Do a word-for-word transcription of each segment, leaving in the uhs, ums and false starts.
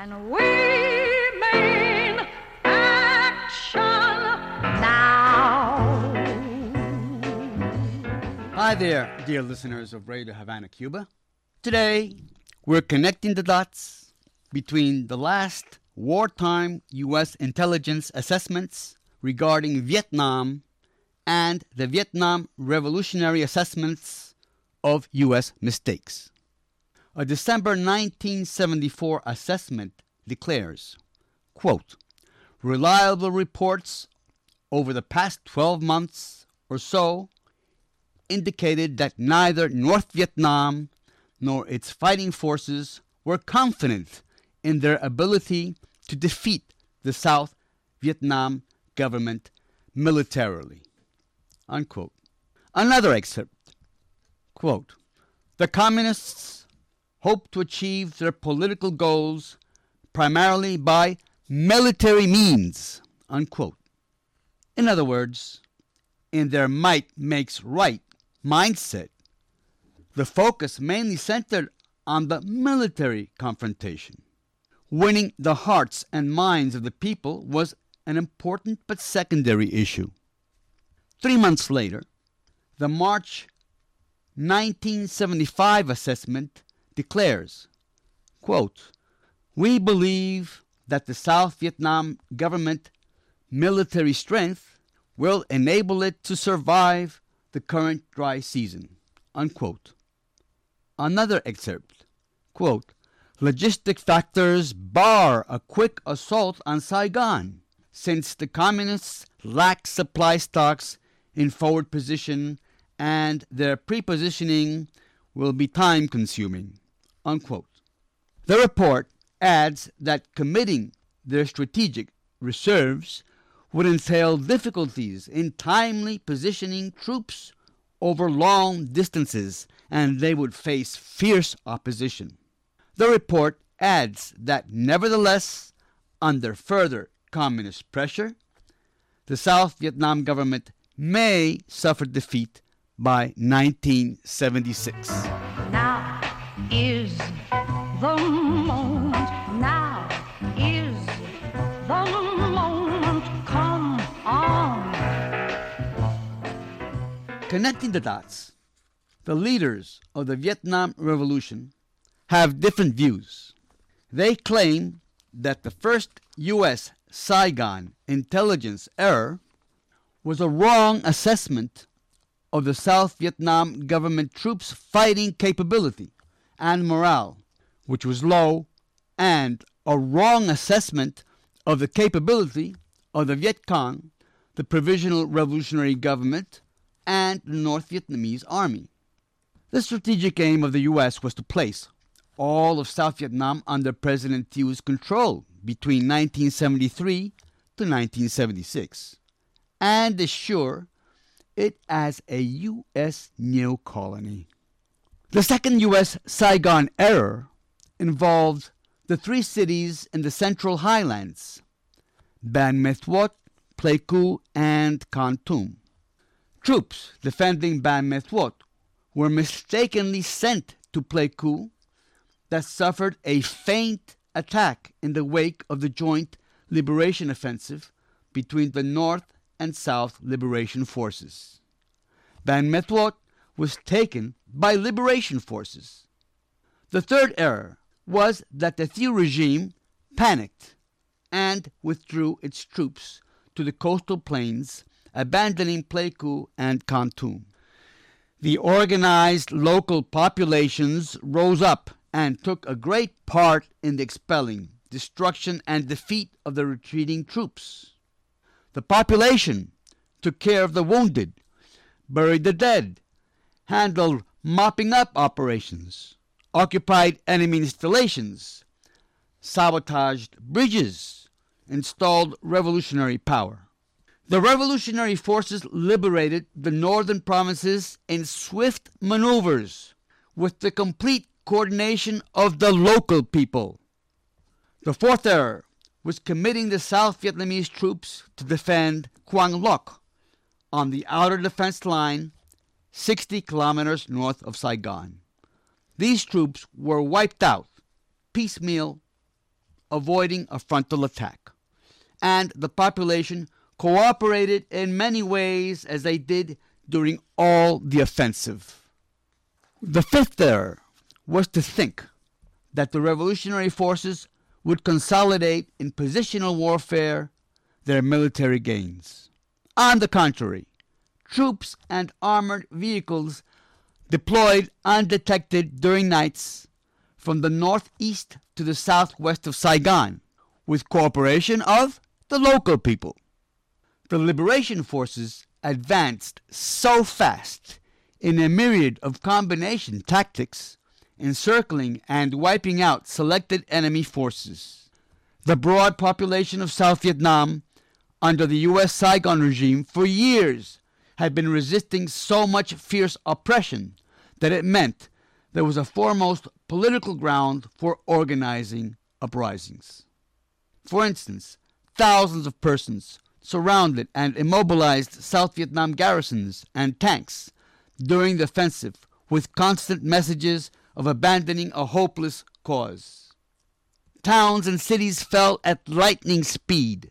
And we mean action now. Hi there, dear listeners of Radio Havana, Cuba. Today, we're connecting the dots between the last wartime U S intelligence assessments regarding Vietnam and the Vietnam Revolutionary assessments of U S mistakes. A December nineteen seventy-four assessment declares, quote, reliable reports over the past twelve months or so indicated that neither North Vietnam nor its fighting forces were confident in their ability to defeat the South Vietnam government militarily. Unquote. Another excerpt, quote, the communists hope to achieve their political goals primarily by military means, unquote. In other words, in their might makes right mindset, the focus mainly centered on the military confrontation. Winning the hearts and minds of the people was an important but secondary issue. Three months later, the March nineteen seventy-five assessment declares, quote, we believe that the South Vietnam government military strength will enable it to survive the current dry season, unquote. Another excerpt, quote, logistic factors bar a quick assault on Saigon, since the communists lack supply stocks in forward position and their prepositioning will be time-consuming, unquote. The report adds that committing their strategic reserves would entail difficulties in timely positioning troops over long distances, and they would face fierce opposition. The report adds that nevertheless, under further communist pressure, the South Vietnam government may suffer defeat by nineteen seventy-six. Now is the moment. Now is the moment. Come on. Connecting the dots, the leaders of the Vietnam Revolution have different views. They claim that the first U S Saigon intelligence error was a wrong assessment of the South Vietnam government troops' fighting capability and morale, which was low, and a wrong assessment of the capability of the Viet Cong, the Provisional Revolutionary Government, and the North Vietnamese Army. The strategic aim of the U S was to place all of South Vietnam under President Thieuy's control between nineteen seventy-three to nineteen seventy-six, and assure it as a U S new colony. The second U S Saigon error involved the three cities in the Central Highlands, Ban Me Thuot, Pleiku, and Kon Tum. Troops defending Ban Me Thuot were mistakenly sent to Pleiku that suffered a feint attack in the wake of the joint liberation offensive between the North and South Liberation Forces. Ban Me Thuot was taken by liberation forces. The third error was that the Thieu regime panicked and withdrew its troops to the coastal plains, abandoning Pleiku and Kon Tum. The organized local populations rose up and took a great part in the expelling, destruction, and defeat of the retreating troops. The population took care of the wounded, buried the dead, handled mopping up operations, occupied enemy installations, sabotaged bridges, installed revolutionary power. The revolutionary forces liberated the northern provinces in swift maneuvers with the complete coordination of the local people. The fourth error was committing the South Vietnamese troops to defend Quang Loc on the outer defense line sixty kilometers north of Saigon. These troops were wiped out piecemeal avoiding a frontal attack. And the population cooperated in many ways as they did during all the offensive. The fifth error was to think that the revolutionary forces would consolidate in positional warfare their military gains. On the contrary, troops and armored vehicles deployed undetected during nights from the northeast to the southwest of Saigon, with cooperation of the local people. The liberation forces advanced so fast in a myriad of combination tactics, encircling and wiping out selected enemy forces. The broad population of South Vietnam, under the U S Saigon regime for years, had been resisting so much fierce oppression that it meant there was a foremost political ground for organizing uprisings. For instance, thousands of persons surrounded and immobilized South Vietnam garrisons and tanks during the offensive with constant messages of abandoning a hopeless cause. Towns and cities fell at lightning speed.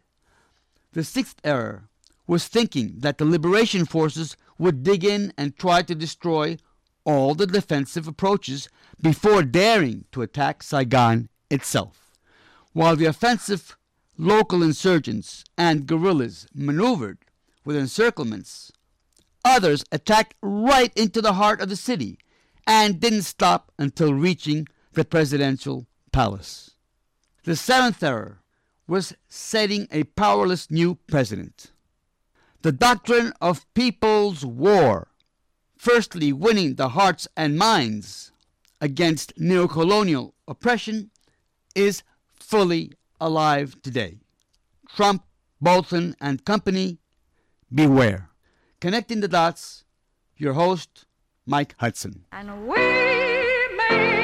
The sixth error was thinking that the liberation forces would dig in and try to destroy all the defensive approaches before daring to attack Saigon itself. While the offensive local insurgents and guerrillas maneuvered with encirclements, others attacked right into the heart of the city and didn't stop until reaching the presidential palace. The seventh error was setting a powerless new president. The doctrine of people's war, firstly winning the hearts and minds against neocolonial oppression, is fully alive today. Trump, Bolton, and company, beware. Connecting the dots, your host, Mike Hudson. And we made